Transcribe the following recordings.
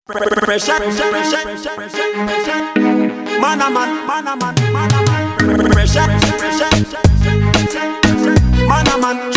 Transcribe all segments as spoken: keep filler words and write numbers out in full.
Pressure, pressure, pressure, pressure, pressure. Man a man, man a man, man a man. Pressure, pressure, man a man.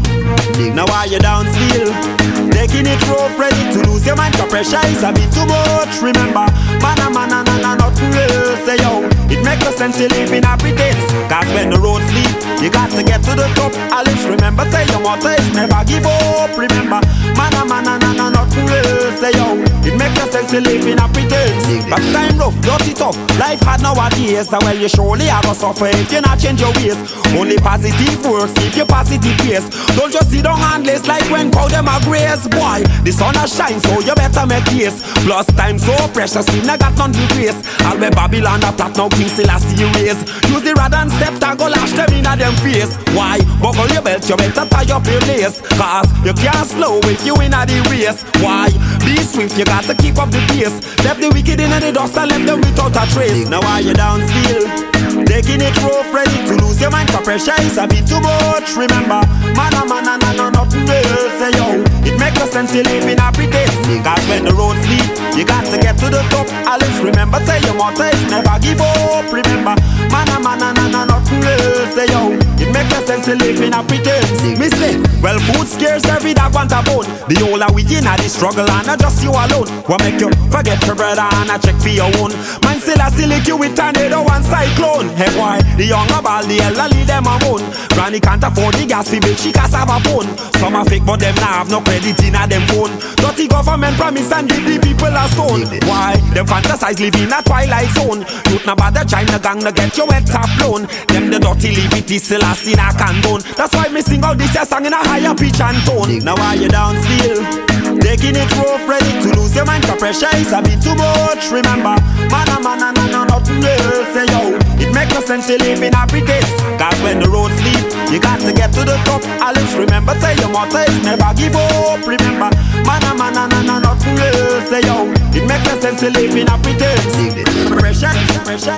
Now why you down still? Taking it rough, ready to lose your mind. The pressure is a bit too much. Remember, man a man a man a nothing real. Say yo, it makes no sense to live in a pretense. Cause when the road steep, you got to get to the top. Alice, remember, say your motto is never give up. Remember, man a man a man a nothing real. Say yo, it makes no sense to live in a pretense. But time rough, dirty tough. Life hard nowadays. So well, you surely have to suffer if you not change your ways. Only positive works if you positive pace. Don't just sit down handless like when cow them a grace. Boy, the sun a shine, so you better make case. Plus time so precious, we not got none to grace. I'll be Babylon a plot now, King Selassie raise. Use the rod and step to go lash them in a them face. Why? Buckle your belt, you better tie up your lace. Cause you can't slow if you in a the race. Why? Be swift, you got to keep up the pace. Left the wicked in the dust and left them without a trace. Now why you down still? Taking it rough, ready to lose your mind. For pressure is a bit too much. Remember, man a man a man a nothing real. Say yo, it makes no sense to live in a pretense. Cause when the road steep, you got to get to the top. Alice, remember, say your motto is never give up. Remember, man a man a man a nothing real. Say yo, it makes no sense to live in a pretense. Me say, well, food scarce, every dog want a bone. The whole of we in a the struggle and not just you alone. What make you forget your brother and a check for your own? Man still a silly you with tornado and cyclone. Hey boy, the younger ball, the elderly them a moan. Granny can't afford the gas, people she can't have a phone. Some are fake but them now have no credit in a them phone. Dirty government promise and give the people a stone. Why? Them fantasize live in a twilight zone. Youth na bad the China gang to get your wet top blown. Them the dirty liberty still a sin a condone. That's why me sing out this a song in a higher pitch and tone. Now why you down still? Taking it rough, ready to lose your mind. The pressure is a bit too much. Remember, man a man a man a nothing real. Say yo, it makes no sense to live in a pretense. Cause when the road steep, you got to get to the top. Alice, remember, say your motto is never give up. Remember, man a man a man a nothing real. Say yo, it makes no sense to live in a pretense. Pressure, pressure,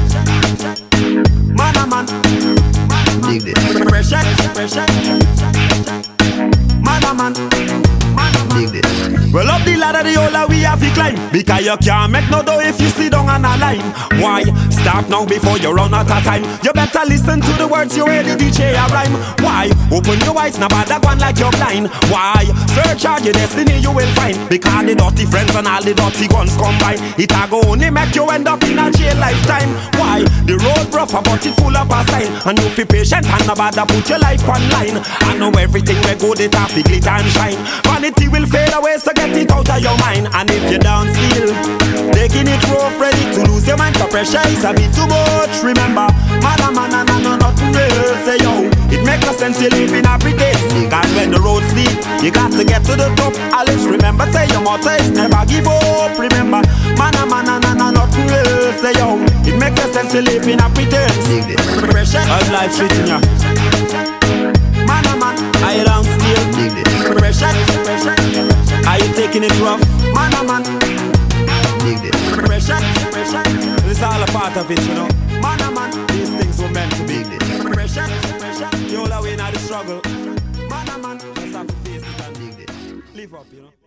man a man. Pressure, pressure, man a man. Well up the ladder the whole we have to climb. Because you can't make no dough if you sit down on a line. Why? Start now before you run out of time. You better listen to the words you hear the D J a rhyme. Why? Open your eyes, now bad that one like you're blind. Why? Search out your destiny you will find. Because the dirty friends and all the dirty guns combine. It a go only make you end up in a jail lifetime. Why? The road rough but it full of a sign. And you be patient and no bad put your life on line. I know everything we go the traffic glitter and shine. Vanity will fade away, so get it out of your mind. And if you're down still, taking it rough, ready to lose your mind. The pressure is a bit too much. Remember, man a man a man a nothing real. Say yo, it makes no sense to live in a pretense. Cause when the road steep, you got to get to the top. Alice, remember, say your motto is never give up. Remember, man a man a man a nothing real. Say yo, it makes no sense to live in a pretense. Pressure, how's life treating ya? Man a man, are you down still? Pressure, pressure. Are you taking it rough? Man a man. Pressure, pressure. It's all a part of it, you know. Man a man. These things were meant to be. Pressure, pressure. You all are in the struggle. Man a man. Let's have to face it and live up, you know.